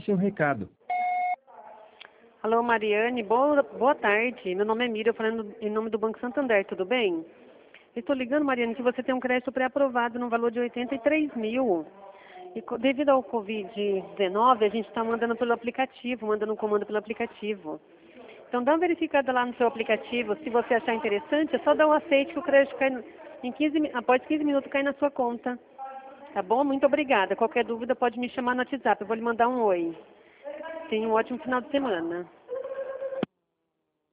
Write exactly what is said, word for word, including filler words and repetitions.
deixe um recado. Alô, Mariane, boa, boa tarde. Meu nome é Miriam, falando em nome do Banco Santander, tudo bem? Estou ligando, Mariane, que você tem um crédito pré-aprovado no valor de oitenta e três mil. E co- devido ao covid dezenove, a gente está mandando pelo aplicativo, mandando um comando pelo aplicativo. Então dá uma verificada lá no seu aplicativo, se você achar interessante, é só dar um aceite que o crédito cai no- em quinze, mi- após quinze minutos cai na sua conta. Tá bom? Muito obrigada. Qualquer dúvida pode me chamar no WhatsApp, eu vou lhe mandar um oi. Tenha um ótimo final de semana.